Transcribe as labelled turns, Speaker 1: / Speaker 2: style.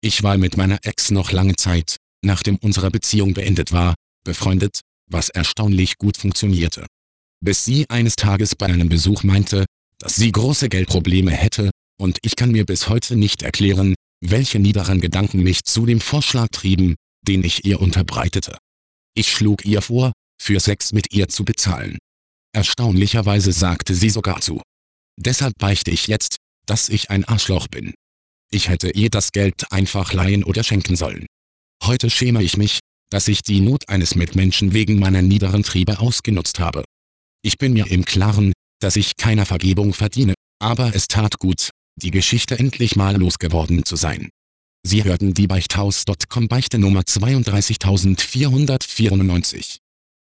Speaker 1: Ich war mit meiner Ex noch lange Zeit, nachdem unsere Beziehung beendet war, befreundet, was erstaunlich gut funktionierte. Bis sie eines Tages bei einem Besuch meinte, dass sie große Geldprobleme hätte, und ich kann mir bis heute nicht erklären, welche niederen Gedanken mich zu dem Vorschlag trieben, den ich ihr unterbreitete. Ich schlug ihr vor, für Sex mit ihr zu bezahlen. Erstaunlicherweise sagte sie sogar zu. Deshalb beichte ich jetzt, dass ich ein Arschloch bin. Ich hätte ihr das Geld einfach leihen oder schenken sollen. Heute schäme ich mich, dass ich die Not eines Mitmenschen wegen meiner niederen Triebe ausgenutzt habe. Ich bin mir im Klaren, dass ich keiner Vergebung verdiene, aber es tat gut, die Geschichte endlich mal losgeworden zu sein. Sie hörten die Beichthaus.com Beichte Nummer 32494.